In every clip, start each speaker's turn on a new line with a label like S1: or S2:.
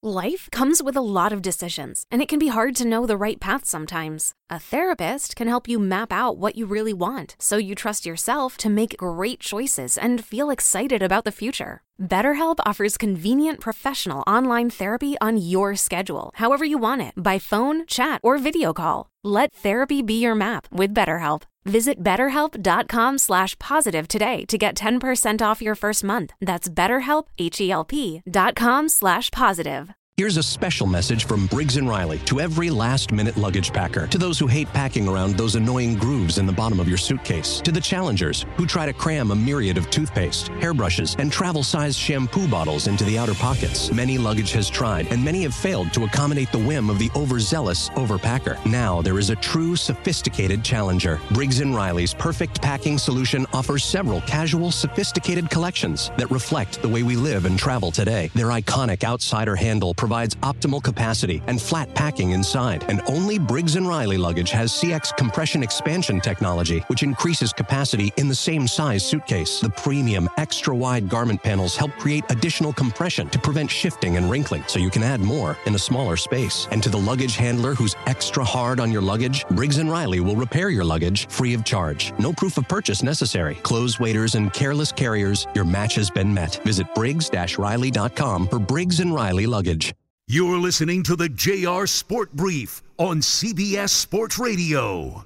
S1: Life comes with a lot of decisions, and it can be hard to know the right path sometimes. A therapist can help you map out what you really want, so you trust yourself to make great choices and feel excited about the future. BetterHelp offers convenient professional online therapy on your schedule, however you want it, by phone, chat, or video call. Let therapy be your map with BetterHelp. Visit BetterHelp.com/positive today to get 10% off your first month. That's BetterHelp, HELP.com/positive.
S2: Here's a special message from Briggs & Riley to every last-minute luggage packer, to those who hate packing around those annoying grooves in the bottom of your suitcase, to the challengers who try to cram a myriad of toothpaste, hairbrushes, and travel-sized shampoo bottles into the outer pockets. Many luggage has tried, and many have failed to accommodate the whim of the overzealous overpacker. Now there is a true sophisticated challenger. Briggs & Riley's perfect packing solution offers several casual, sophisticated collections that reflect the way we live and travel today. Their iconic outsider handle provides optimal capacity and flat packing inside. And only Briggs & Riley luggage has CX compression expansion technology, which increases capacity in the same size suitcase. The premium extra-wide garment panels help create additional compression to prevent shifting and wrinkling, so you can add more in a smaller space. And to the luggage handler who's extra hard on your luggage, Briggs & Riley will repair your luggage free of charge. No proof of purchase necessary. Closed waiters and careless carriers, your match has been met. Visit Briggs-Riley.com for Briggs & Riley luggage.
S3: You're listening to the JR Sport Brief on CBS Sports Radio.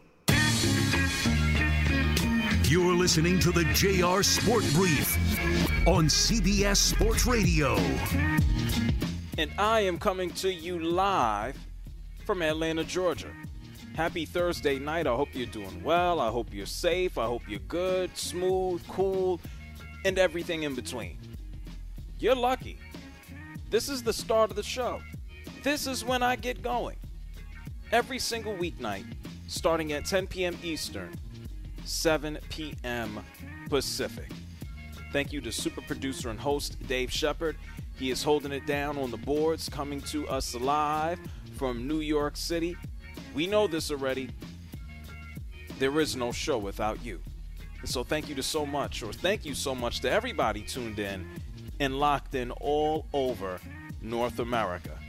S3: You're listening to the JR Sport Brief on CBS Sports Radio.
S4: And I am coming to you live from Atlanta, Georgia. Happy Thursday night. I hope you're doing well. I hope you're safe. I hope you're good, smooth, cool, and everything in between. You're lucky. This is the start of the show. This is when I get going. Every single weeknight, starting at 10 p.m. Eastern, 7 p.m. Pacific. Thank you to super producer and host Dave Shepard. He is holding it down on the boards, coming to us live from New York City. We know this already. There is no show without you. And so thank you so much to everybody tuned in and locked in all over North America.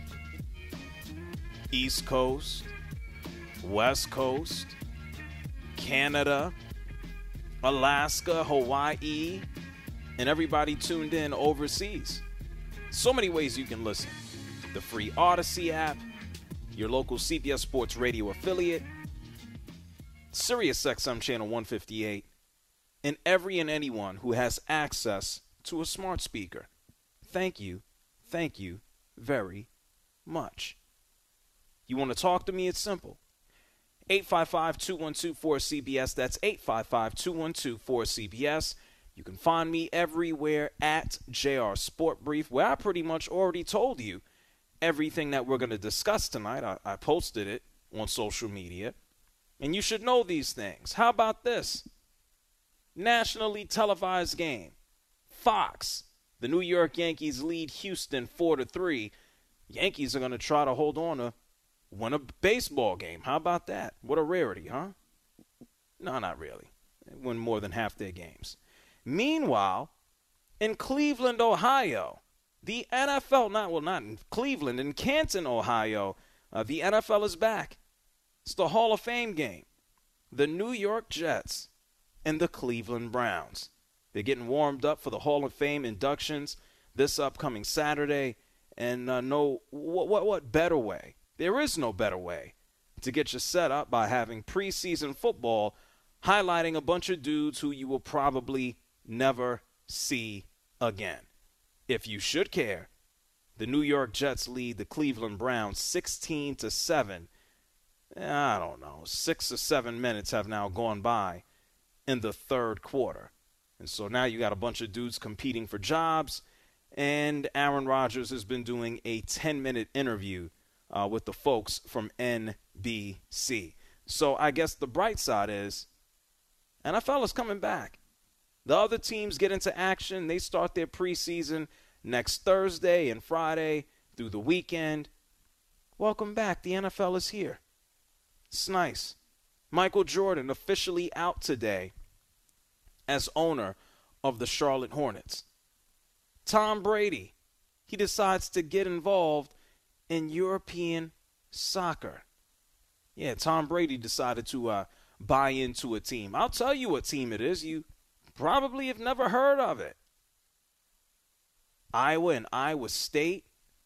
S4: East Coast, West Coast, Canada, Alaska, Hawaii, and everybody tuned in overseas. So many ways you can listen. The free Odyssey app, your local CBS Sports Radio affiliate, SiriusXM channel 158, and every and anyone who has access to a smart speaker. Thank you very much. You want to talk to me? It's simple. 855-212-4CBS. That's 855-212-4CBS. You can find me everywhere at JR Sport Brief, where I pretty much already told you everything that we're going to discuss tonight. I posted it on social media, and you should know these things. How about this? Nationally televised game. Fox. The New York Yankees lead Houston 4-3. Yankees are going to try to hold on to win a baseball game. How about that? What a rarity, huh? No, not really. They win more than half their games. Meanwhile, in Cleveland, Ohio, the NFL, not in Cleveland, in Canton, Ohio, the NFL is back. It's the Hall of Fame game. The New York Jets and the Cleveland Browns. They're getting warmed up for the Hall of Fame inductions this upcoming Saturday. And what better way? There is no better way to get you set up by having preseason football highlighting a bunch of dudes who you will probably never see again. If you should care, the New York Jets lead the Cleveland Browns 16-7. I don't know, 6 or 7 minutes have now gone by in the third quarter. And so now you got a bunch of dudes competing for jobs, and Aaron Rodgers has been doing a 10-minute interview with the folks from NBC. So I guess the bright side is NFL is coming back. The other teams get into action. They start their preseason next Thursday and Friday through the weekend. Welcome back. The NFL is here. It's nice. Michael Jordan officially out today as owner of the Charlotte Hornets. Tom Brady, he decides to get involved in European soccer. Yeah, Tom Brady decided to buy into a team. I'll tell you what team it is. You probably have never heard of it. Iowa and Iowa State.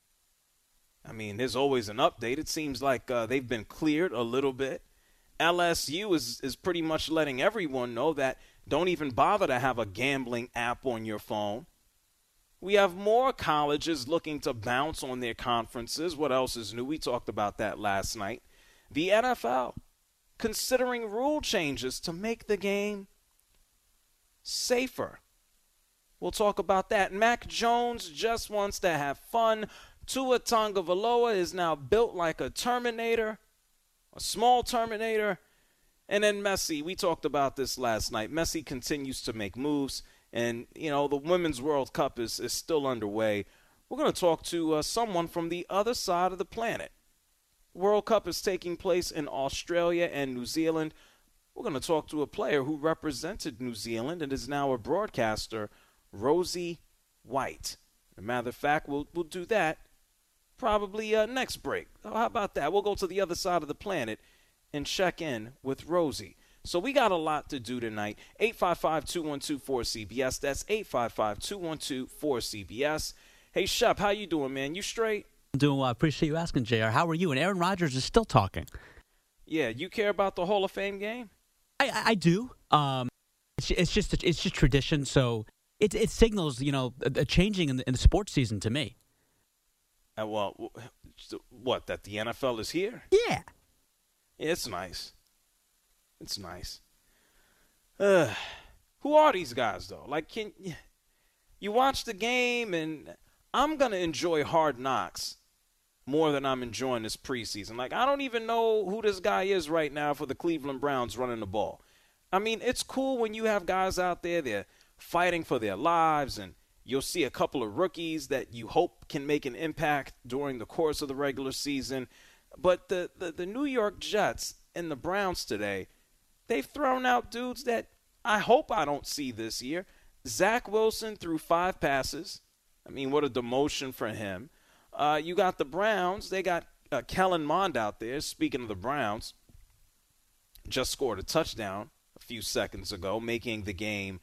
S4: I mean, there's always an update. It seems like they've been cleared a little bit. LSU is pretty much letting everyone know that don't even bother to have a gambling app on your phone. We have more colleges looking to bounce on their conferences. What else is new? We talked about that last night. The NFL considering rule changes to make the game safer. We'll talk about that. Mac Jones just wants to have fun. Tua Tagovailoa is now built like a Terminator, a small Terminator. And then Messi, we talked about this last night. Messi continues to make moves. And, you know, the Women's World Cup is still underway. We're going to talk to someone from the other side of the planet. World Cup is taking place in Australia and New Zealand. We're going to talk to a player who represented New Zealand and is now a broadcaster, Rosie White. As a matter of fact, we'll do that probably next break. How about that? We'll go to the other side of the planet and check in with Rosie. So we got a lot to do tonight. 855-212-4CBS. That's 855-212-4CBS. Hey, Shep, how you doing, man? You straight?
S5: I'm doing well. I appreciate you asking, JR. How are you? And Aaron Rodgers is still talking.
S4: Yeah, you care about the Hall of Fame game?
S5: I do. It's just tradition. So it signals, you know, a changing in the sports season to me.
S4: Well, what, that the NFL is here?
S5: Yeah.
S4: It's nice. It's nice. Who are these guys, though? Like, can you watch the game, and I'm going to enjoy Hard Knocks more than I'm enjoying this preseason. Like, I don't even know who this guy is right now for the Cleveland Browns running the ball. I mean, it's cool when you have guys out there, they're fighting for their lives, and you'll see a couple of rookies that you hope can make an impact during the course of the regular season. But the New York Jets and the Browns today, they've thrown out dudes that I hope I don't see this year. Zach Wilson threw 5 passes. I mean, what a demotion for him. You got the Browns. They got Kellen Mond out there. Speaking of the Browns, just scored a touchdown a few seconds ago, making the game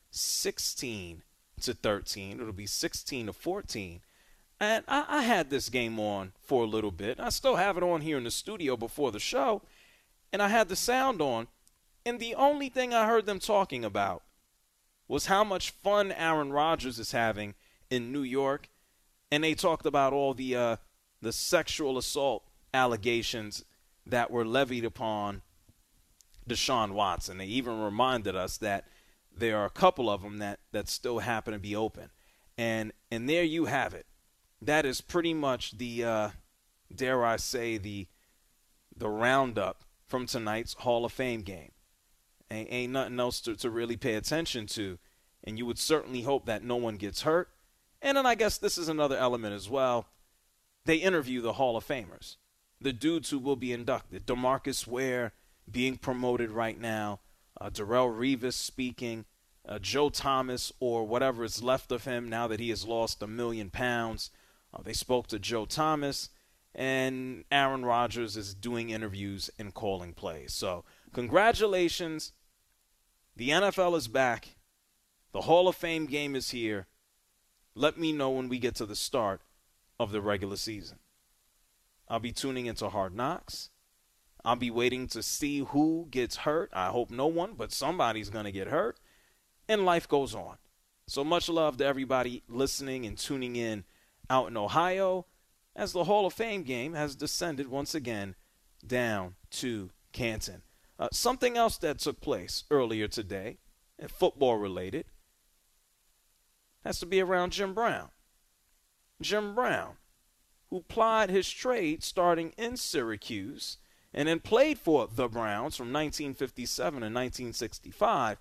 S4: 16-13. It'll be 16-14. And I had this game on for a little bit. I still have it on here in the studio before the show. And I had the sound on. And the only thing I heard them talking about was how much fun Aaron Rodgers is having in New York. And they talked about all the sexual assault allegations that were levied upon Deshaun Watson. They even reminded us that there are a couple of them that still happen to be open. And there you have it. That is pretty much the, dare I say, the roundup from tonight's Hall of Fame game. Ain't nothing else to really pay attention to. And you would certainly hope that no one gets hurt. And then I guess this is another element as well. They interview the Hall of Famers, the dudes who will be inducted. DeMarcus Ware being promoted right now. Darrelle Revis speaking. Joe Thomas, or whatever is left of him now that he has lost 1 million pounds. They spoke to Joe Thomas. And Aaron Rodgers is doing interviews and calling plays. So congratulations. The NFL is back. The Hall of Fame game is here. Let me know when we get to the start of the regular season. I'll be tuning into Hard Knocks. I'll be waiting to see who gets hurt. I hope no one, but somebody's going to get hurt. And life goes on. So much love to everybody listening and tuning in out in Ohio, as the Hall of Fame game has descended once again down to Canton. Something else that took place earlier today, and football related, has to be around Jim Brown. Jim Brown, who plied his trade starting in Syracuse and then played for the Browns from 1957 to 1965.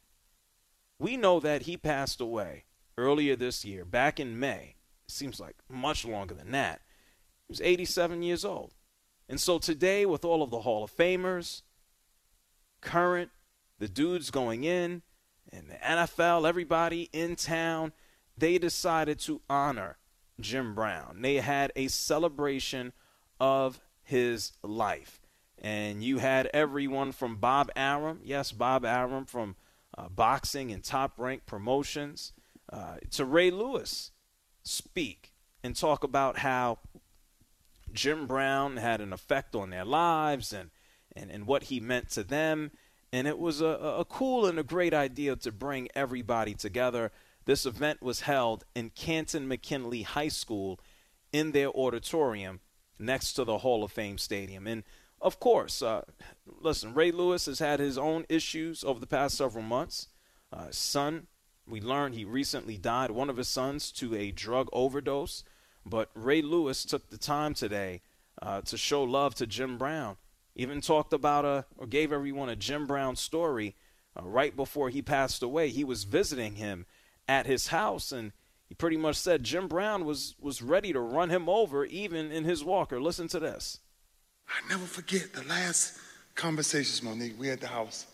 S4: We know that he passed away earlier this year, back in May. It seems like much longer than that. He was 87 years old. And so today, with all of the Hall of Famers, current, the dudes going in, and the NFL, everybody in town, they decided to honor Jim Brown. They had a celebration of his life. And you had everyone from Bob Arum, yes, Bob Arum from boxing and Top Rank Promotions, to Ray Lewis speak and talk about how Jim Brown had an effect on their lives and what he meant to them. And it was a cool and a great idea to bring everybody together. This event was held in Canton McKinley High School in their auditorium next to the Hall of Fame Stadium. And, of course, listen, Ray Lewis has had his own issues over the past several months. His son, we learned he recently died, one of his sons, to a drug overdose. But Ray Lewis took the time today to show love to Jim Brown. Even talked about or gave everyone a Jim Brown story right before he passed away. He was visiting him at his house, and he pretty much said Jim Brown was ready to run him over even in his walker. Listen to this.
S6: I never forget the last conversations, Monique, we at the house.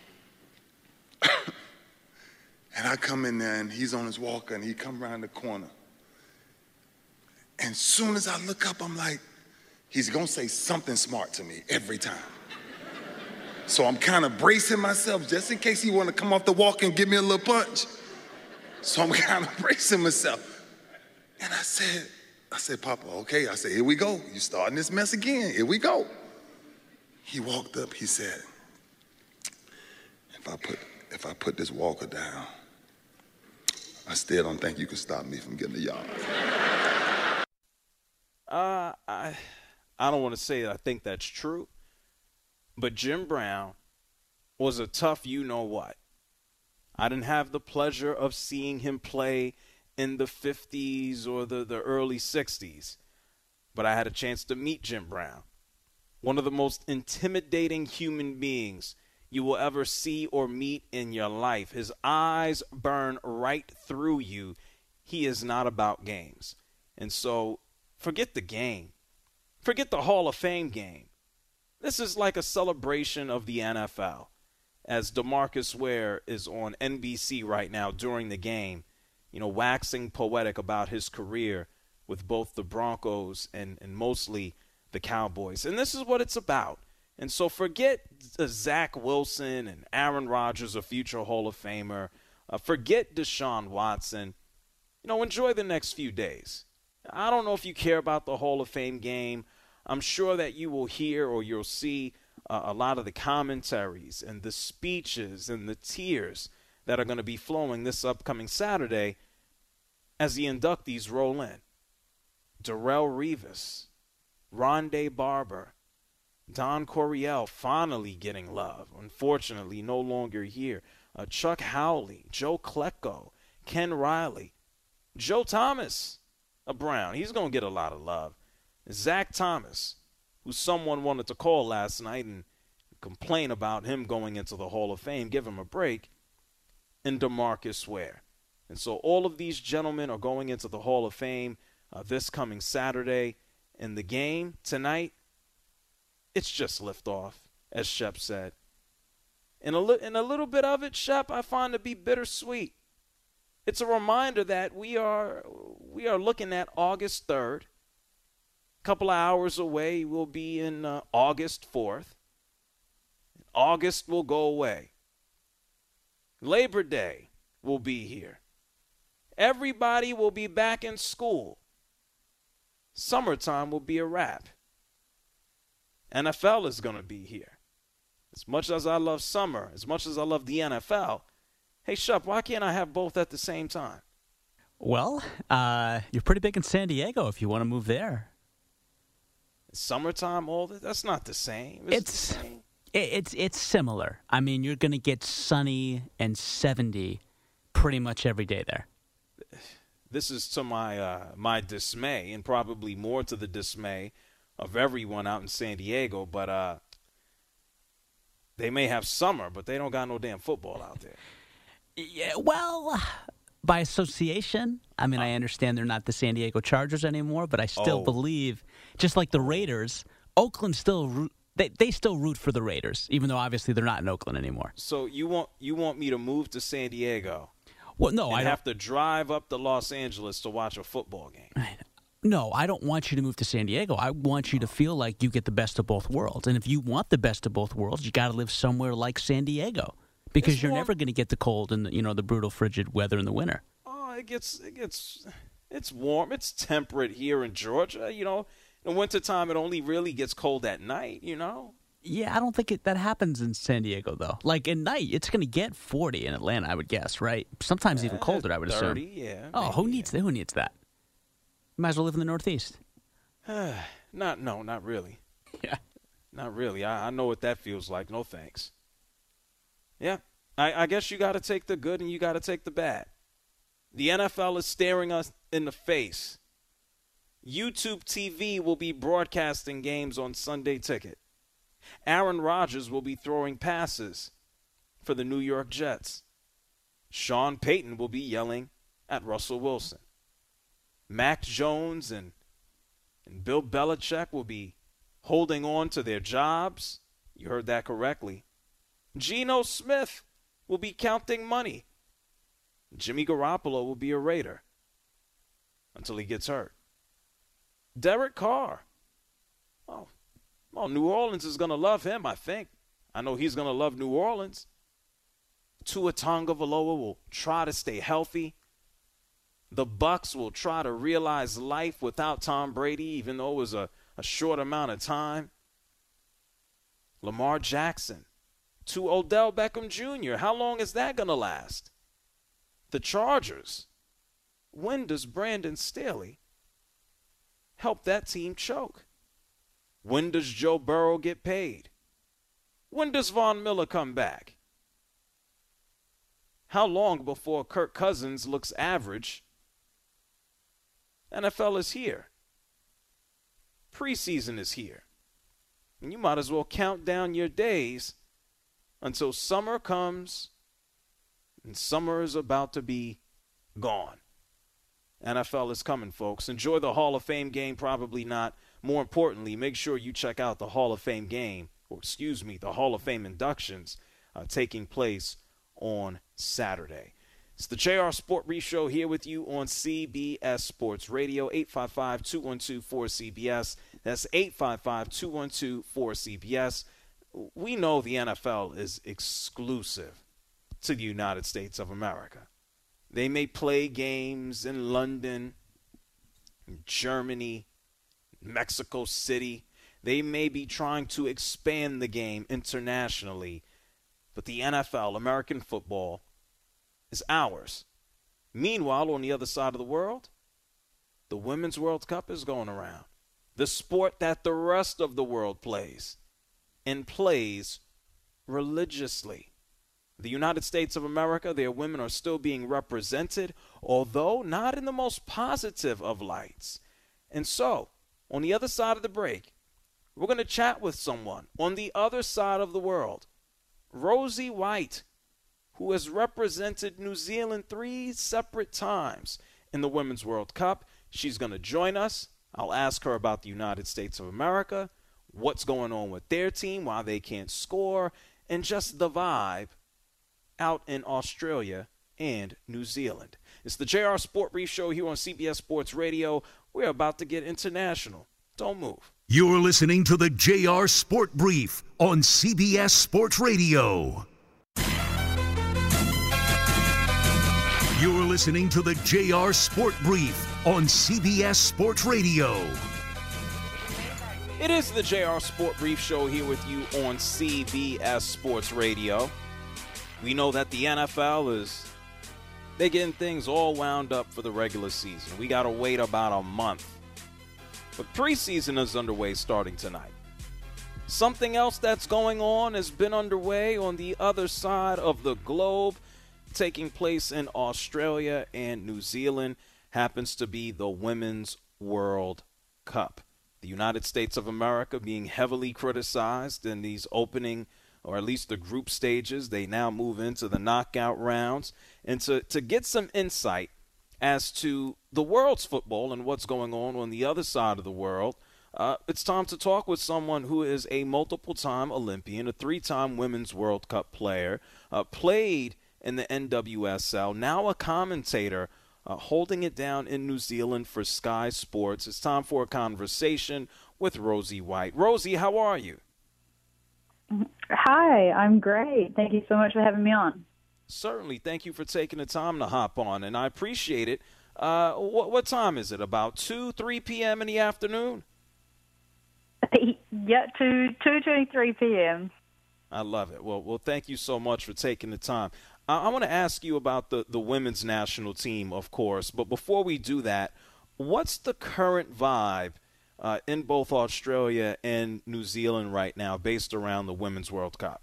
S6: And I come in there, and he's on his walker, and he come around the corner. And soon as I look up, I'm like, he's going to say something smart to me every time. So I'm kind of bracing myself just in case he want to come off the walk and give me a little punch. So I'm kind of bracing myself. And I said, Papa, okay. I said, here we go. You starting this mess again. Here we go. He walked up. He said, if I put this walker down, I still don't think you can stop me from getting the yard.
S4: I don't want to say that I think that's true, but Jim Brown was a tough you-know-what. I didn't have the pleasure of seeing him play in the 50s or the early 60s, but I had a chance to meet Jim Brown, one of the most intimidating human beings you will ever see or meet in your life. His eyes burn right through you. He is not about games. And so forget the game. Forget the Hall of Fame game. This is like a celebration of the NFL, as DeMarcus Ware is on NBC right now during the game, waxing poetic about his career with both the Broncos and mostly the Cowboys. And this is what it's about. And so forget Zach Wilson and Aaron Rodgers, a future Hall of Famer. Forget Deshaun Watson. Enjoy the next few days. I don't know if you care about the Hall of Fame game. I'm sure that you will hear or you'll see a lot of the commentaries and the speeches and the tears that are going to be flowing this upcoming Saturday as the inductees roll in. Darrelle Revis, Rondé Barber, Don Coryell finally getting love. Unfortunately, no longer here. Chuck Howley, Joe Klecko, Ken Riley, Joe Thomas, a Brown. He's going to get a lot of love. Zach Thomas, who someone wanted to call last night and complain about him going into the Hall of Fame, give him a break, and DeMarcus Ware. And so all of these gentlemen are going into the Hall of Fame this coming Saturday. And the game tonight, it's just liftoff, as Shep said. And a little bit of it, Shep, I find to be bittersweet. It's a reminder that we are looking at August 3rd. A couple of hours away, we'll be in August 4th. August will go away. Labor Day will be here. Everybody will be back in school. Summertime will be a wrap. NFL is going to be here. As much as I love summer, as much as I love the NFL, hey, Shep, why can't I have both at the same time?
S5: Well, you're pretty big in San Diego if you want to move there.
S4: Summertime, that's not the same.
S5: It's similar. I mean, you're going to get sunny and 70 pretty much every day there.
S4: This is to my dismay, and probably more to the dismay of everyone out in San Diego. But they may have summer, but they don't got no damn football out there.
S5: Yeah, well, by association, I mean, I understand they're not the San Diego Chargers anymore, but I still believe, just like the Raiders, Oakland still they still root for the Raiders, even though obviously they're not in Oakland anymore.
S4: So you want me to move to San Diego?
S5: Well, no,
S4: and
S5: I
S4: have to drive up to Los Angeles to watch a football game.
S5: No, I don't want you to move to San Diego. I want you to feel like you get the best of both worlds. And if you want the best of both worlds, you got to live somewhere like San Diego because you're never going to get the cold and the brutal, frigid weather in the winter.
S4: Oh, it's warm. It's temperate here in Georgia. In the wintertime, it only really gets cold at night.
S5: Yeah, I don't think that happens in San Diego, though. Like, at night, it's going to get 40 in Atlanta, I would guess, right? Sometimes even colder, I would
S4: 30,
S5: assume.
S4: yeah.
S5: Oh, who needs that? Might as well live in the Northeast.
S4: Not really.
S5: Yeah.
S4: Not really. I know what that feels like. No thanks. Yeah. I guess you got to take the good and you got to take the bad. The NFL is staring us in the face. YouTube TV will be broadcasting games on Sunday Ticket. Aaron Rodgers will be throwing passes for the New York Jets. Sean Payton will be yelling at Russell Wilson. Mac Jones and Bill Belichick will be holding on to their jobs. You heard that correctly. Geno Smith will be counting money. Jimmy Garoppolo will be a Raider until he gets hurt. Derek Carr. New Orleans is going to love him, I think. I know he's going to love New Orleans. Tua Tagovailoa will try to stay healthy. The Bucs will try to realize life without Tom Brady, even though it was a short amount of time. Lamar Jackson to Odell Beckham Jr. How long is that going to last? The Chargers. When does Brandon Staley help that team choke? When does Joe Burrow get paid? When does Von Miller come back? How long before Kirk Cousins looks average? NFL is here. Preseason is here. And you might as well count down your days until summer comes, and summer is about to be gone. NFL is coming, folks. Enjoy the Hall of Fame game, probably not. More importantly, make sure you check out the Hall of Fame game, the Hall of Fame inductions taking place on Saturday. It's the JR Sport Brief Show here with you on CBS Sports Radio, 855-212-4CBS. That's 855-212-4CBS. We know the NFL is exclusive to the United States of America. They may play games in London, Germany, Mexico City. They may be trying to expand the game internationally, but the NFL, American football, is ours. Meanwhile, on the other side of the world, the Women's World Cup is going around. The sport that the rest of the world plays, and plays religiously. The United States of America, their women are still being represented, although not in the most positive of lights. And so, on the other side of the break, we're going to chat with someone on the other side of the world, Rosie White, who has represented New Zealand 3 separate times in the Women's World Cup. She's going to join us. I'll ask her about the United States of America, what's going on with their team, why they can't score, and just the vibe out in Australia and New Zealand. It's the JR Sport Brief Show here on CBS Sports Radio. We're about to get international. Don't move.
S3: You're listening to the JR Sport Brief on CBS Sports Radio. You're listening to the JR Sport Brief on CBS Sports Radio.
S4: It is the JR Sport Brief Show here with you on CBS Sports Radio. We know that the NFL they're getting things all wound up for the regular season. We got to wait about a month. But preseason is underway starting tonight. Something else that's going on has been underway on the other side of the globe, taking place in Australia and New Zealand, happens to be the Women's World Cup. The United States of America being heavily criticized in these opening, or at least the group stages. They now move into the knockout rounds. And to get some insight as to the world's football and what's going on the other side of the world, it's time to talk with someone who is a multiple-time Olympian, a 3-time Women's World Cup player, played in the NWSL, now a commentator holding it down in New Zealand for Sky Sports. It's time for a conversation with Rosie White. Rosie, how are you?
S7: Hi, I'm great. Thank you so much for having me on.
S4: Certainly. Thank you for taking the time to hop on, and I appreciate it. What time is it? About 3 p.m. in the afternoon?
S7: Yeah, 2:23 p.m.
S4: I love it. Well, thank you so much for taking the time. I want to ask you about the women's national team, of course, but before we do that, what's the current vibe in both Australia and New Zealand right now based around the Women's World Cup?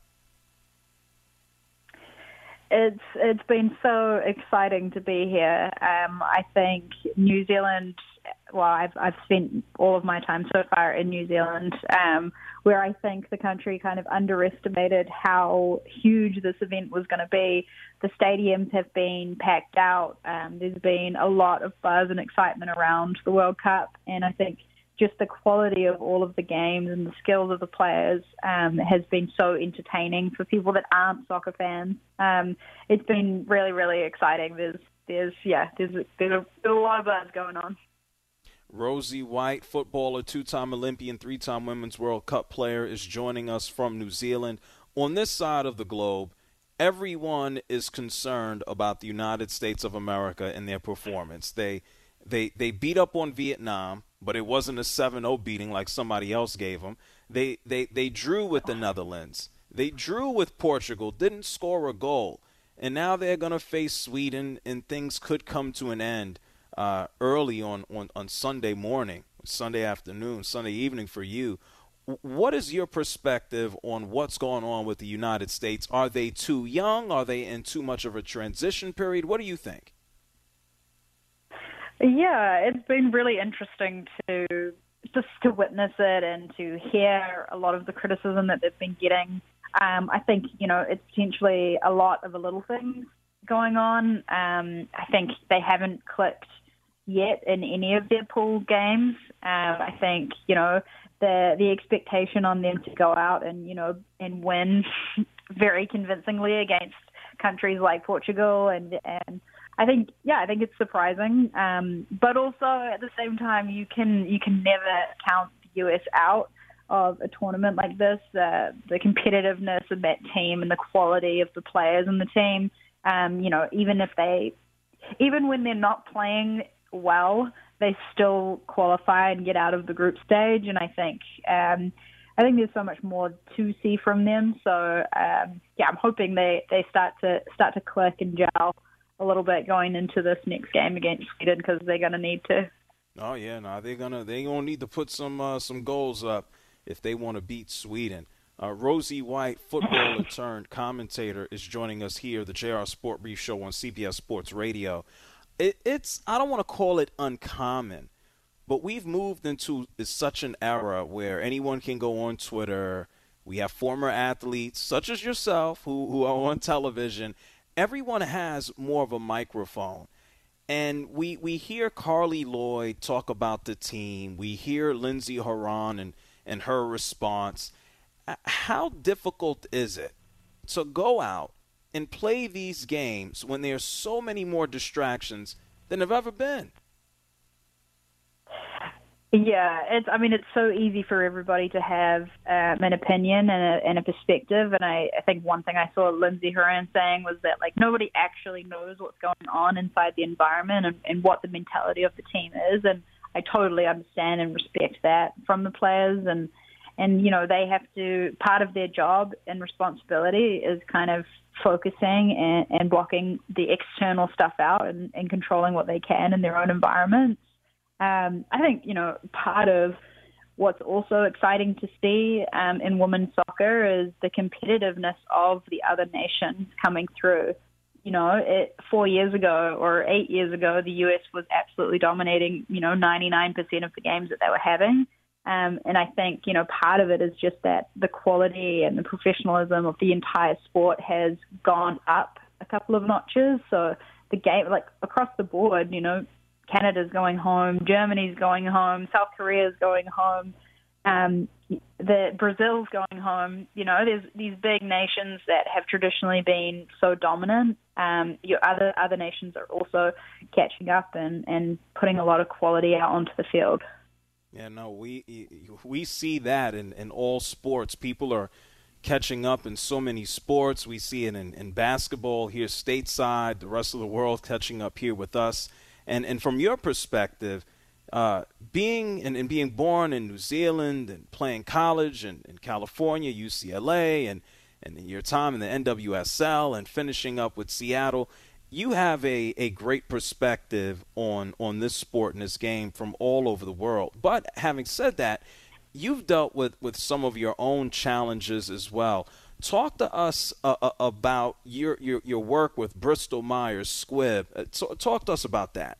S7: It's been so exciting to be here. I think New Zealand, well, I've spent all of my time so far in New Zealand, where I think the country kind of underestimated how huge this event was going to be. The stadiums have been packed out. There's been a lot of buzz and excitement around the World Cup, and I think just the quality of all of the games and the skills of the players has been so entertaining for people that aren't soccer fans. It's been really, really exciting. There's a lot of buzz going on.
S4: Rosie White, footballer, two-time Olympian, three-time Women's World Cup player, is joining us from New Zealand. On this side of the globe, everyone is concerned about the United States of America and their performance. They beat up on Vietnam, but it wasn't a 7-0 beating like somebody else gave them. They drew with the Netherlands. They drew with Portugal, didn't score a goal. And now they're going to face Sweden, and things could come to an end early on Sunday morning, Sunday afternoon, Sunday evening for you. What is your perspective on what's going on with the United States? Are they too young? Are they in too much of a transition period? What do you think?
S7: Yeah, it's been really interesting to witness it and to hear a lot of the criticism that they've been getting. I think, it's potentially a lot of the little things going on. I think they haven't clicked yet in any of their pool games. I think, the expectation on them to go out and win very convincingly against countries like Portugal and I think it's surprising, but also at the same time, you can never count the US out of a tournament like this. The competitiveness of that team and the quality of the players in the team, even when they're not playing well, they still qualify and get out of the group stage. And I think there's so much more to see from them. So I'm hoping they start to click and gel a little bit going into this next game against Sweden, because they're going to need to.
S4: Oh yeah, no, they're gonna need to put some goals up if they want to beat Sweden. Rosie White, footballer turned commentator, is joining us here, the JR Sport Brief Show on CBS Sports Radio. It's I don't want to call it uncommon, but we've moved into such an era where anyone can go on Twitter. We have former athletes such as yourself who are on television. Everyone has more of a microphone. And we hear Carly Lloyd talk about the team. We hear Lindsey Horan and her response. How difficult is it to go out and play these games when there's so many more distractions than have ever been?
S7: Yeah, it's so easy for everybody to have an opinion and a perspective. And I think one thing I saw Lindsey Horan saying was that nobody actually knows what's going on inside the environment and what the mentality of the team is. And I totally understand and respect that from the players. And they have to, part of their job and responsibility is kind of focusing and blocking the external stuff out and controlling what they can in their own environments. I think, part of what's also exciting to see in women's soccer is the competitiveness of the other nations coming through. 4 years ago or 8 years ago, the US was absolutely dominating, 99% of the games that they were having. And I think, part of it is just that the quality and the professionalism of the entire sport has gone up a couple of notches. So the game, across the board, Canada's going home, Germany's going home, South Korea's going home, the Brazil's going home. There's these big nations that have traditionally been so dominant, Your other nations are also catching up and putting a lot of quality out onto the field.
S4: Yeah, no, we see that in all sports. People are catching up in so many sports. We see it in basketball here stateside, the rest of the world catching up here with us. And from your perspective, being born in New Zealand and playing college in California, UCLA, and your time in the NWSL and finishing up with Seattle, you have a great perspective on this sport and this game from all over the world. But having said that, you've dealt with some of your own challenges as well. Talk to us about your work with Bristol Myers Squibb. Talk to us about that.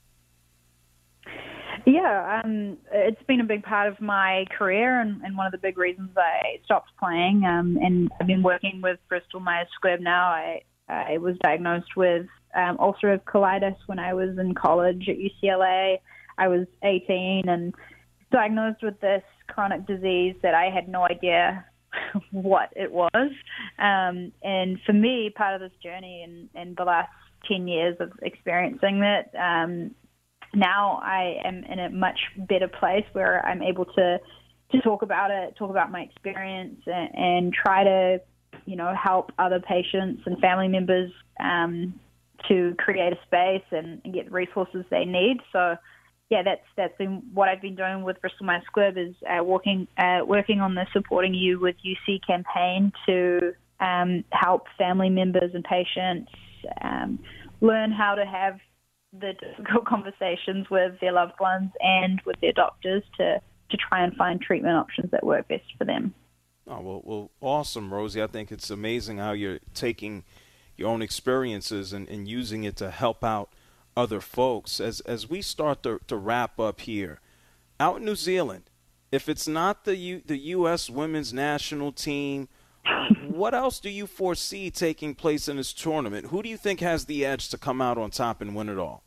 S7: Yeah, it's been a big part of my career and one of the big reasons I stopped playing. And I've been working with Bristol Myers Squibb now. I was diagnosed with ulcerative colitis when I was in college at UCLA. I was 18 and diagnosed with this chronic disease that I had no idea what it was. And for me, part of this journey in the last 10 years of experiencing it, now I am in a much better place where I'm able to talk about it, talk about my experience, and try to, help other patients and family members to create a space and get the resources they need. So, yeah, that's been what I've been doing with Bristol Myers Squibb is working on the Supporting You with UC campaign to help family members and patients learn how to have the difficult conversations with their loved ones and with their doctors to try and find treatment options that work best for them.
S4: Oh, well, awesome, Rosie. I think it's amazing how you're taking your own experiences and using it to help out other folks. As we start to wrap up here, out in New Zealand, if it's not the U.S. women's national team, what else do you foresee taking place in this tournament? Who do you think has the edge to come out on top and win it all?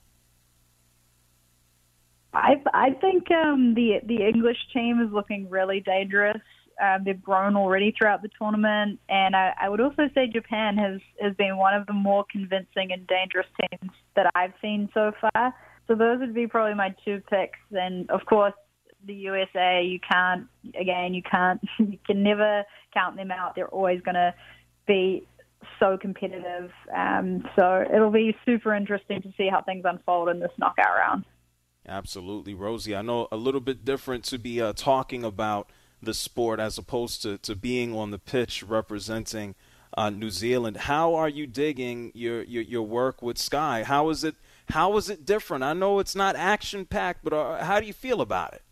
S7: I think the English team is looking really dangerous. They've grown already throughout the tournament, and I would also say Japan has been one of the more convincing and dangerous teams that I've seen so far. So those would be probably my two picks. And of course, the USA, you can never count them out. They're always going to be so competitive. So it'll be super interesting to see how things unfold in this knockout round.
S4: Absolutely, Rosie. I know a little bit different to be talking about the sport as opposed to being on the pitch representing New Zealand. How are you digging your work with Sky? How is it different? I know it's not action-packed, but how do you feel about it?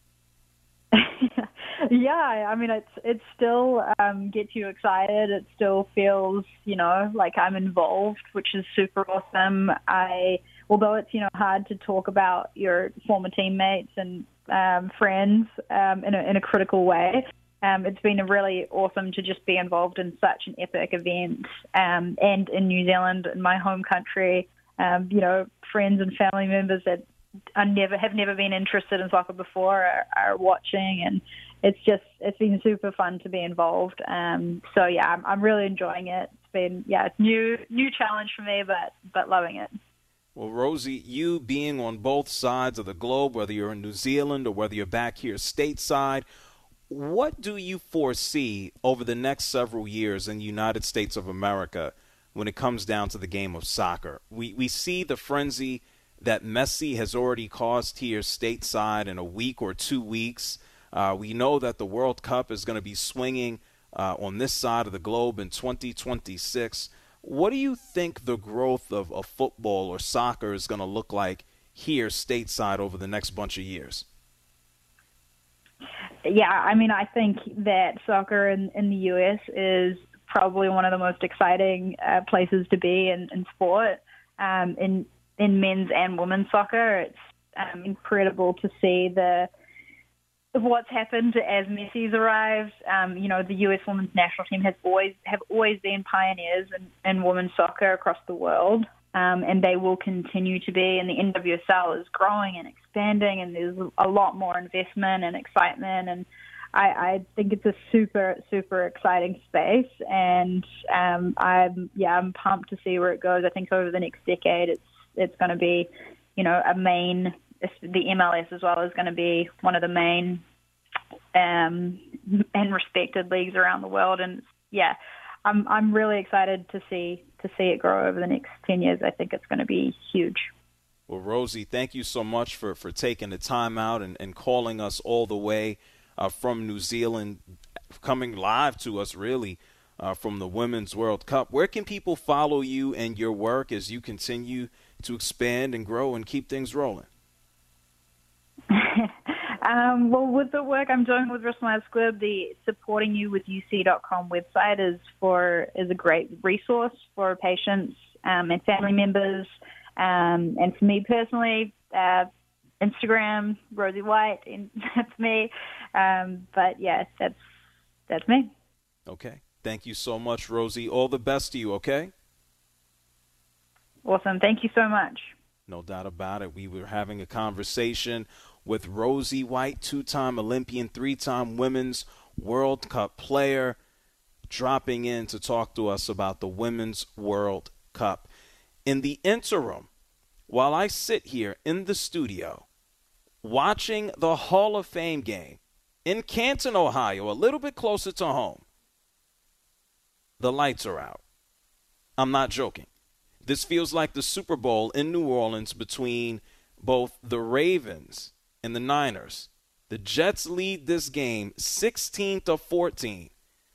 S7: Yeah, I mean, it still gets you excited. It still feels, like I'm involved, which is super awesome. Although it's, hard to talk about your former teammates and friends in a critical way, it's been really awesome to just be involved in such an epic event. And in New Zealand, in my home country, friends and family members that have never been interested in soccer before are watching, and it's been super fun to be involved. So yeah, I'm really enjoying it. It's been it's new challenge for me, but loving it.
S4: Well, Rosie, you being on both sides of the globe, whether you're in New Zealand or whether you're back here stateside, what do you foresee over the next several years in the United States of America when it comes down to the game of soccer? We see the frenzy that Messi has already caused here stateside in a week or 2 weeks. We know that the World Cup is going to be swinging on this side of the globe in 2026. What do you think the growth of football or soccer is going to look like here stateside over the next bunch of years?
S7: Yeah, I mean, I think that soccer in the U.S. is probably one of the most exciting places to be in sport. In men's and women's soccer, it's incredible to see what's happened as Messi's arrived. The U.S. women's national team have always been pioneers in women's soccer across the world, and they will continue to be. And the NWSL is growing and expanding, and there's a lot more investment and excitement. And I think it's a super, super exciting space, and I'm pumped to see where it goes. I think over the next decade, it's going to be, the MLS as well is going to be one of the main and respected leagues around the world. And I'm really excited to see it grow over the next 10 years. I think it's going to be huge.
S4: Well, Rosie, thank you so much for taking the time out and calling us all the way from New Zealand, coming live to us really from the Women's World Cup. Where can people follow you and your work as you continue to expand and grow and keep things rolling?
S7: Well, with the work I'm doing with Bristol Myers Squibb, the supportingyouwithuc.com website is a great resource for patients and family members. And for me personally, Instagram, Rosie White, and that's me. But yes, that's me.
S4: Okay. Thank you so much, Rosie. All the best to you, okay?
S7: Awesome. Thank you so much.
S4: No doubt about it. We were having a conversation with Rosie White, 2-time Olympian, 3-time Women's World Cup player, dropping in to talk to us about the Women's World Cup. In the interim, while I sit here in the studio watching the Hall of Fame game in Canton, Ohio, a little bit closer to home, the lights are out. I'm not joking. This feels like the Super Bowl in New Orleans between both the Ravens and the Niners. The Jets lead this game 16-14.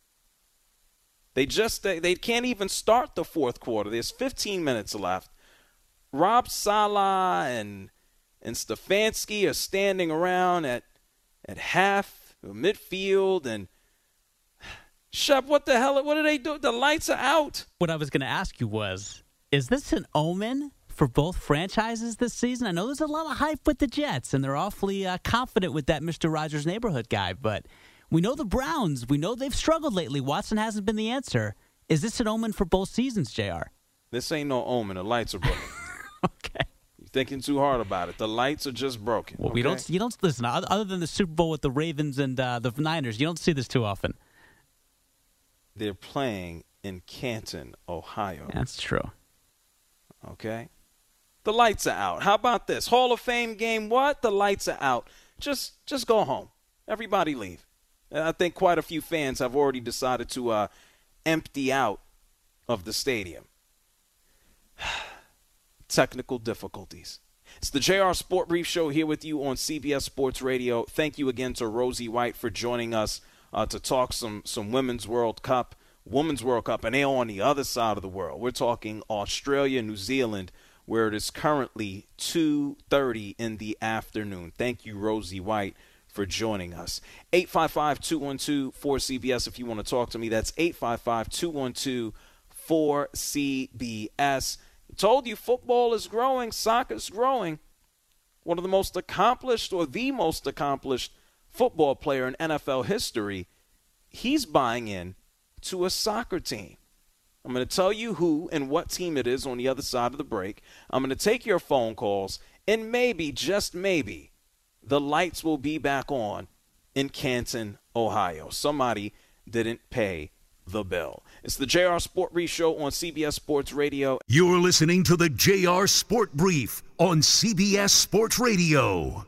S4: They can't even start the fourth quarter. There's 15 minutes left. Rob Saleh and Stefanski are standing around at half midfield, and Shep, what the hell? What do they do? The lights are out.
S5: What I was going to ask you was, is this an omen for both franchises this season? I know there's a lot of hype with the Jets, and they're awfully confident with that Mr. Rogers Neighborhood guy, but we know the Browns. We know they've struggled lately. Watson hasn't been the answer. Is this an omen for both seasons, JR?
S4: This ain't no omen. The lights are broken.
S5: Okay.
S4: You're thinking too hard about it. The lights are just broken.
S5: Well,
S4: okay?
S5: you don't listen. Other than the Super Bowl with the Ravens and the Niners, you don't see this too often.
S4: They're playing in Canton, Ohio.
S5: That's true.
S4: Okay? The lights are out. How about this? Hall of Fame game, what? The lights are out. Just go home. Everybody leave. I think quite a few fans have already decided to empty out of the stadium. Technical difficulties. It's the JR Sport Brief Show here with you on CBS Sports Radio. Thank you again to Rosie White for joining us to talk some Women's World Cup, and they're on the other side of the world. We're talking Australia, New Zealand, where it is currently 2:30 in the afternoon. Thank you, Rosie White, for joining us. 855-212-4CBS if you want to talk to me. That's 855-212-4CBS. I told you football is growing, soccer's growing. One of the most accomplished, or the most accomplished football player in NFL history, he's buying in to a soccer team. I'm going to tell you who and what team it is on the other side of the break. I'm going to take your phone calls, and maybe, just maybe, the lights will be back on in Canton, Ohio. Somebody didn't pay the bill. It's the JR Sport Brief Show on CBS Sports Radio.
S3: You're listening to the JR Sport Brief on CBS Sports Radio.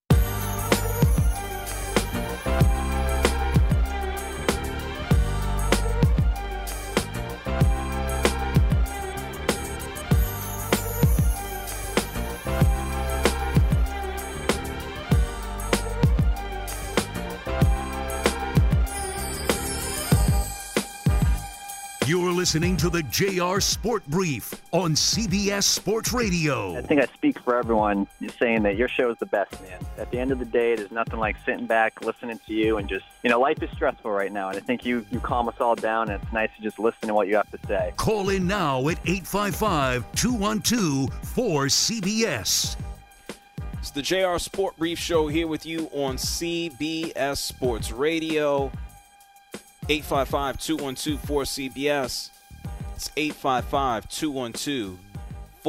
S3: You're listening to the JR Sport Brief on CBS Sports Radio.
S8: I think I speak for everyone saying that your show is the best, man. At the end of the day, there's nothing like sitting back, listening to you, and just, life is stressful right now, and I think you calm us all down, and it's nice to just listen to what you have to say.
S3: Call in now at 855-212-4CBS.
S4: It's the JR Sport Brief Show here with you on CBS Sports Radio. 855-212-4CBS. It's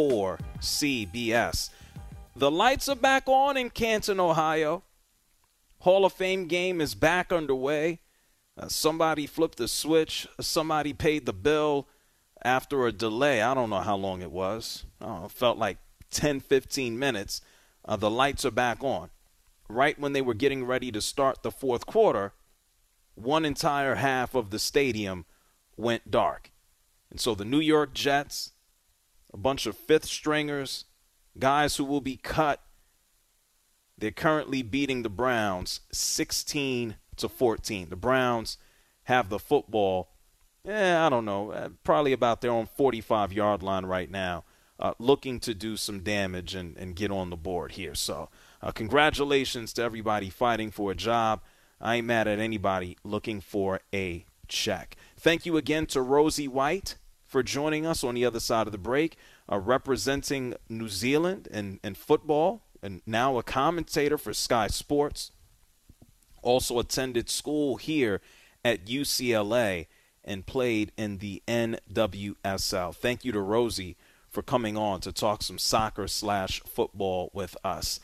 S4: 855-212-4CBS. The lights are back on in Canton, Ohio. Hall of Fame game is back underway. Somebody flipped the switch. Somebody paid the bill after a delay. I don't know how long it was. It felt like 10, 15 minutes. The lights are back on. Right when they were getting ready to start the fourth quarter, one entire half of the stadium went dark. And so the New York Jets, a bunch of fifth stringers, guys who will be cut, they're currently beating the Browns 16-14. The Browns have the football, I don't know, probably about their own 45-yard line right now, looking to do some damage and get on the board here. So congratulations to everybody fighting for a job. I ain't mad at anybody looking for a check. Thank you again to Rosie White for joining us on the other side of the break, representing New Zealand in football, and now a commentator for Sky Sports. Also attended school here at UCLA and played in the NWSL. Thank you to Rosie for coming on to talk some soccer/football with us.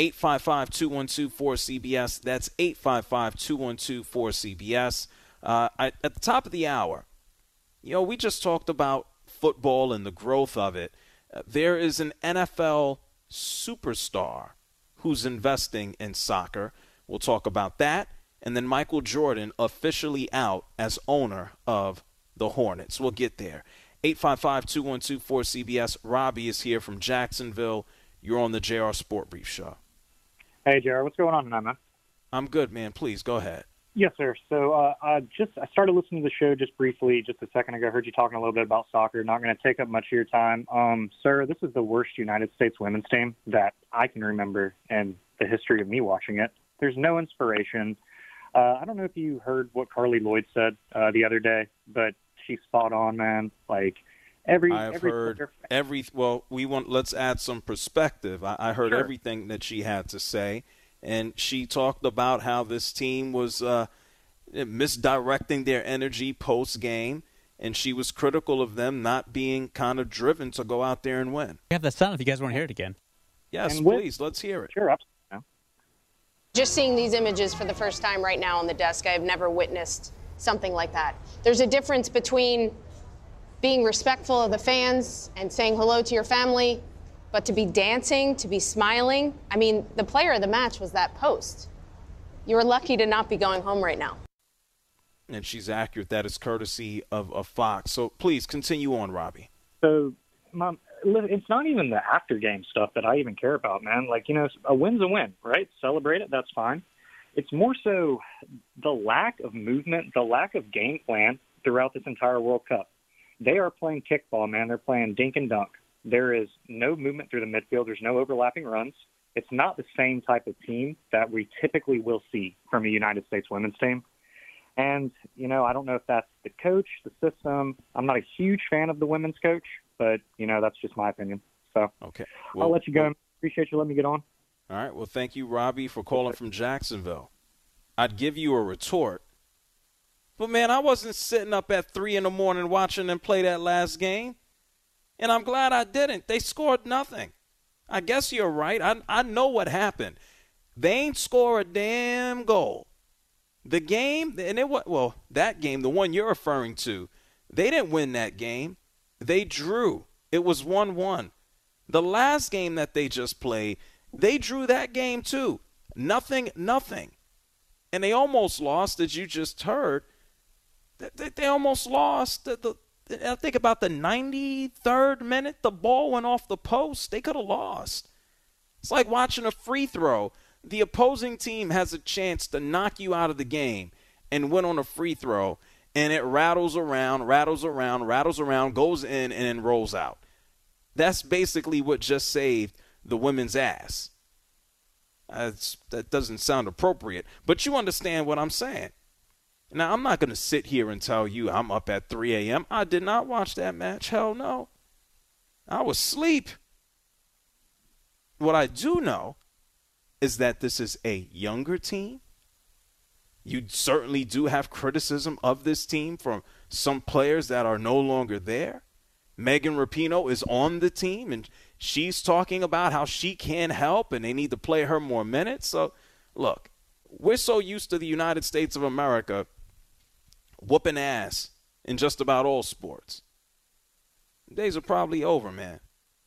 S4: 855-212-4CBS. That's 855-212-4CBS. At the top of the hour, we just talked about football and the growth of it. There is an NFL superstar who's investing in soccer. We'll talk about that. And then Michael Jordan officially out as owner of the Hornets. We'll get there. 855-212-4CBS. Robbie is here from Jacksonville. You're on the JR Sport Brief Show.
S9: Hey, JR. What's going on tonight, man?
S4: I'm good, man. Please, go ahead.
S9: Yes, sir. So I started listening to the show just briefly, just a second ago. I heard you talking a little bit about soccer. Not going to take up much of your time. Sir, this is the worst United States women's team that I can remember in the history of me watching it. There's no inspiration. I don't know if you heard what Carly Lloyd said the other day, but she's spot on, man. Like
S4: let's add some perspective. I heard everything that she had to say. And she talked about how this team was misdirecting their energy post-game, and she was critical of them not being kind of driven to go out there and win.
S5: We have that sound if you guys want to hear it again.
S4: Yes, please. Let's hear it.
S9: Sure, absolutely.
S10: Just seeing these images for the first time right now on the desk, I have never witnessed something like that. There's a difference between being respectful of the fans and saying hello to your family, but to be dancing, to be smiling, I mean, the player of the match was that post. You're lucky to not be going home right now.
S4: And she's accurate. That is courtesy of Fox. So please continue on, Robbie.
S9: So, Mom, it's not even the after-game stuff that I even care about, man. Like, a win's a win, right? Celebrate it, that's fine. It's more so the lack of movement, the lack of game plan throughout this entire World Cup. They are playing kickball, man. They're playing dink and dunk. There is no movement through the midfield. There's no overlapping runs. It's not the same type of team that we typically will see from a United States women's team. And, I don't know if that's the coach, the system. I'm not a huge fan of the women's coach, but, that's just my opinion. So
S4: okay.
S9: I'll let you go. Appreciate you letting me get on.
S4: All right. Well, thank you, Robbie, for calling from Jacksonville. I'd give you a retort. But, man, I wasn't sitting up at 3 a.m. watching them play that last game. And I'm glad I didn't. They scored nothing. I guess you're right. I know what happened. They ain't score a damn goal. The game, that game, the one you're referring to, they didn't win that game. They drew. It was 1-1. The last game that they just played, they drew that game too. Nothing. And they almost lost, as you just heard. They almost lost. I think about the 93rd minute, the ball went off the post. They could have lost. It's like watching a free throw. The opposing team has a chance to knock you out of the game and win on a free throw, and it rattles around, goes in, and then rolls out. That's basically what just saved the women's ass. That doesn't sound appropriate, but you understand what I'm saying. Now, I'm not going to sit here and tell you I'm up at 3 a.m. I did not watch that match. Hell no. I was asleep. What I do know is that this is a younger team. You certainly do have criticism of this team from some players that are no longer there. Megan Rapinoe is on the team, and she's talking about how she can help and they need to play her more minutes. So, look, We're so used to the United States of America whooping ass in just about all sports. The days are probably over, man.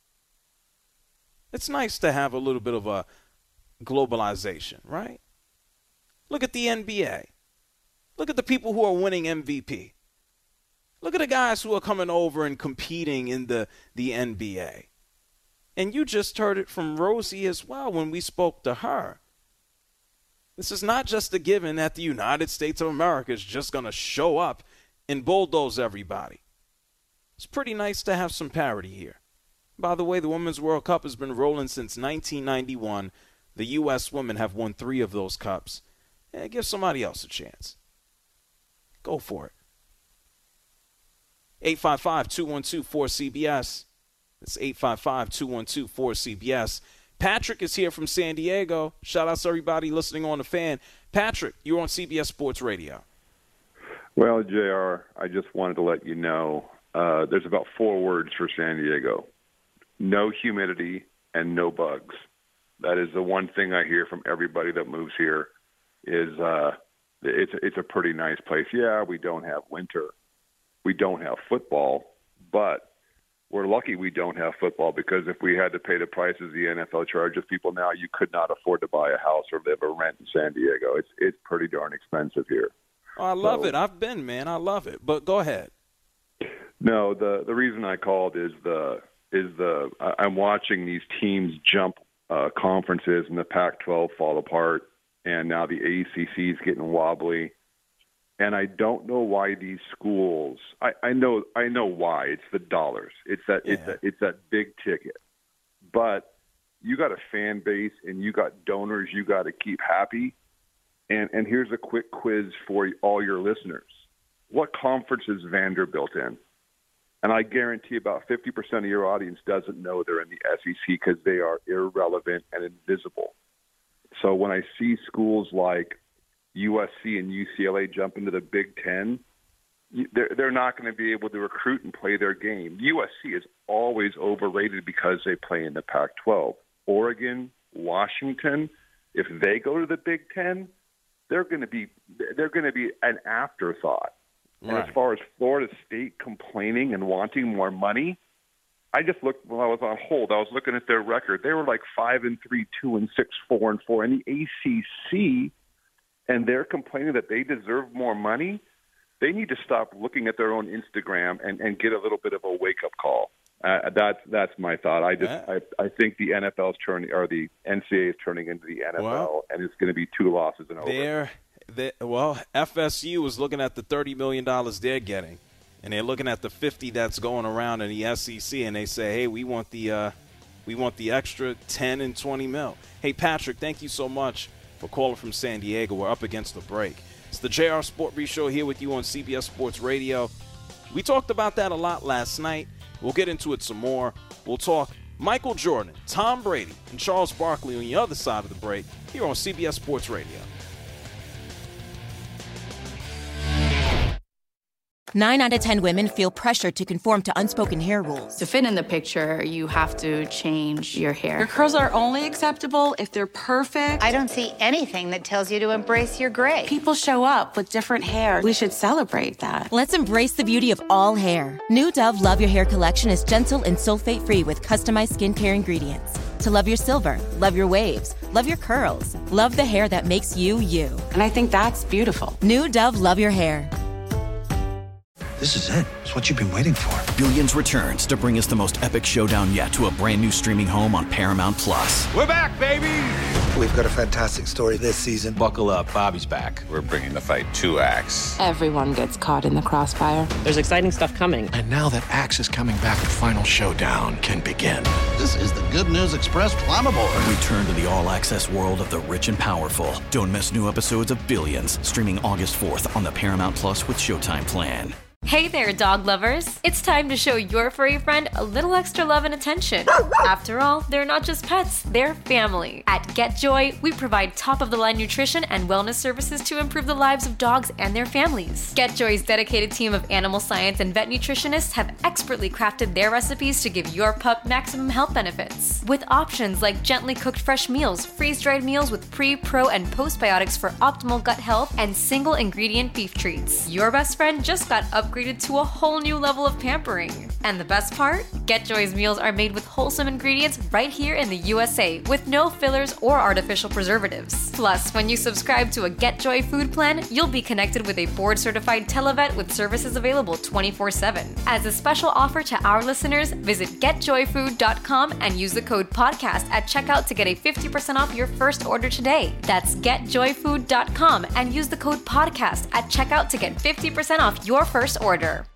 S4: It's nice to have a little bit of a globalization, right? Look at the NBA. Look at the people who are winning MVP. Look at the guys who are coming over and competing in the NBA. And you just heard it from Rosie as well when we spoke to her. This is not just a given that the United States of America is just going to show up and bulldoze everybody. It's pretty nice to have some parity here. By the way, the Women's World Cup has been rolling since 1991. The U.S. women have won 3 of those cups. Give somebody else a chance. Go for it. 855-212-4CBS. That's 855-212-4CBS. Patrick is here from San Diego. Shout out to everybody listening on The Fan. Patrick, you're on CBS Sports Radio.
S11: Well, JR, I just wanted to let you know there's about 4 words for San Diego. No humidity and no bugs. That is the one thing I hear from everybody that moves here is it's a pretty nice place. Yeah, we don't have winter. We don't have football, but we're lucky we don't have football because if we had to pay the prices the NFL charges people now, you could not afford to buy a house or live or rent in San Diego. It's pretty darn expensive here.
S4: Oh, I love it. I've been, man. I love it. But go ahead.
S11: No, the reason I called is I'm watching these teams jump conferences and the Pac-12 fall apart, and now the ACC is getting wobbly. And I don't know why these schools. I know why. It's the dollars. It's that big ticket. But you got a fan base and you got donors. You got to keep happy. And here's a quick quiz for all your listeners. What conference is Vanderbilt in? And I guarantee about 50% of your audience doesn't know they're in the SEC because they are irrelevant and invisible. So when I see schools like USC and UCLA jump into the Big Ten, they're not going to be able to recruit and play their game. USC is always overrated because they play in the Pac-12. Oregon, Washington, if they go to the Big Ten, they're going to be an afterthought. Right. And as far as Florida State complaining and wanting more money, I just looked while I was on hold. I was looking at their record. They were like 5-3, 2-6, 4-4 in the ACC, and they're complaining that they deserve more money. They need to stop looking at their own Instagram and get a little bit of a wake-up call. That's my thought. I think the NFL's turning, or the NCAA is turning into the NFL, and it's going to be 2 losses and over. FSU is looking at the $30 million they're getting, and they're looking at the 50 that's going around in the SEC, and they say, hey, we want the extra 10 and 20 mil. Hey, Patrick, thank you so much for calling from San Diego. We're up against the break. It's the JR Sport Brief Show here with you on CBS Sports Radio. We talked about that a lot last night. We'll get into it some more. We'll talk Michael Jordan, Tom Brady, and Charles Barkley on the other side of the break here on CBS Sports Radio.
S12: 9 out of 10 women feel pressured to conform to unspoken hair rules.
S13: To fit in the picture, you have to change your hair.
S14: Your curls are only acceptable if they're perfect.
S15: I don't see anything that tells you to embrace your gray.
S14: People show up with different hair. We should celebrate that.
S12: Let's embrace the beauty of all hair. New Dove Love Your Hair collection is gentle and sulfate-free with customized skincare ingredients. To love your silver, love your waves, love your curls, love the hair that makes you, you.
S14: And I think that's beautiful.
S12: New Dove Love Your Hair.
S16: This is it. It's what you've been waiting for.
S17: Billions returns to bring us the most epic showdown yet to a brand new streaming home on Paramount+.
S18: We're back, baby!
S16: We've got a fantastic story this season.
S18: Buckle up, Bobby's back. We're bringing the fight to Axe.
S14: Everyone gets caught in the crossfire.
S19: There's exciting stuff coming.
S16: And now that Axe is coming back, the final showdown can begin.
S20: This is the Good News Express Climb Aboard.
S17: Return to the all-access world of the rich and powerful. Don't miss new episodes of Billions, streaming August 4th on the Paramount Plus with Showtime plan.
S19: Hey there, dog lovers. It's time to show your furry friend a little extra love and attention. After all, they're not just pets, they're family. At GetJoy, we provide top-of-the-line nutrition and wellness services to improve the lives of dogs and their families. GetJoy's dedicated team of animal science and vet nutritionists have expertly crafted their recipes to give your pup maximum health benefits. With options like gently cooked fresh meals, freeze-dried meals with pre, pro, and postbiotics for optimal gut health, and single-ingredient beef treats. Your best friend just got upgraded to a whole new level of pampering. And the best part? GetJoy's meals are made with wholesome ingredients right here in the USA with no fillers or artificial preservatives. Plus, when you subscribe to a GetJoy food plan, you'll be connected with a board-certified televet with services available 24/7. As a special offer to our listeners, visit getjoyfood.com and use the code podcast at checkout to get a 50% off your first order today. That's getjoyfood.com and use the code podcast at checkout to get 50% off your first order.